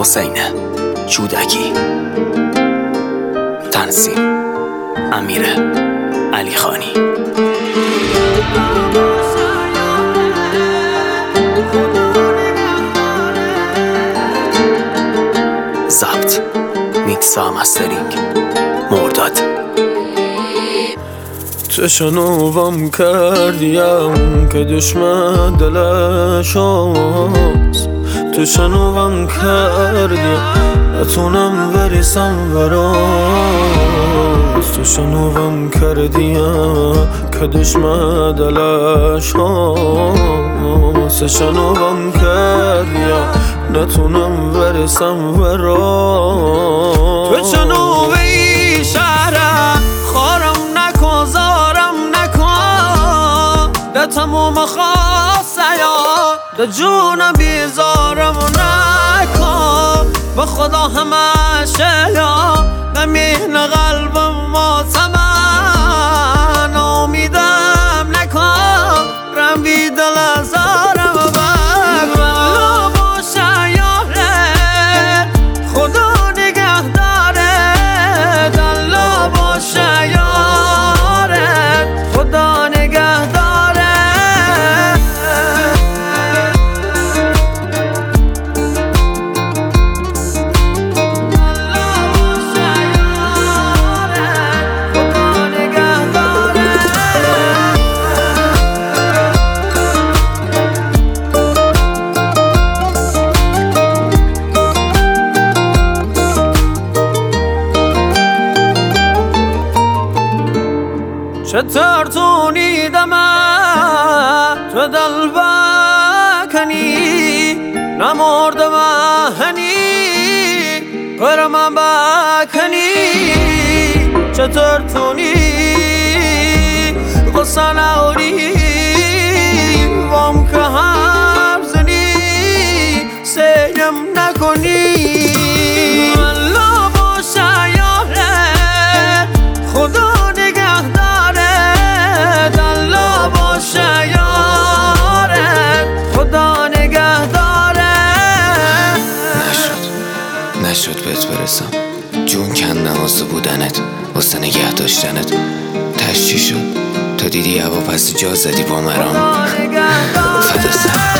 حسین جودکی، تنظیم امیر علیخانی. ضبط میکس و مسترینگ مرداد. چشنوام کردیم که دشمن دلش هست، چشنوام کردیم نتونم برسم براست، چشنوام کردیم که دشمن دلش هست، چشنوام کردیم نتونم برسم براست. چشنوی شهرم خارم نکن زارم نکن، ده تموم خواست یا ده جونم بیزارم نکن، به خدا همشه یا نمین قلبم ماتمن، امیدم نکن رمی دل ازارم چطور تونیدم تو دل بکنی، نمردم هنی قرم بکنی، چطور تونی غصه نوری وام که هم زنی سیم نکنی. الله باشه یاره خدا نشد بهت برسم، جون کندم واسه بودنت، واسه نگه داشتنت. تش چی شد؟ تا دیدی هوا پس جا زدی با مرام. فدا سر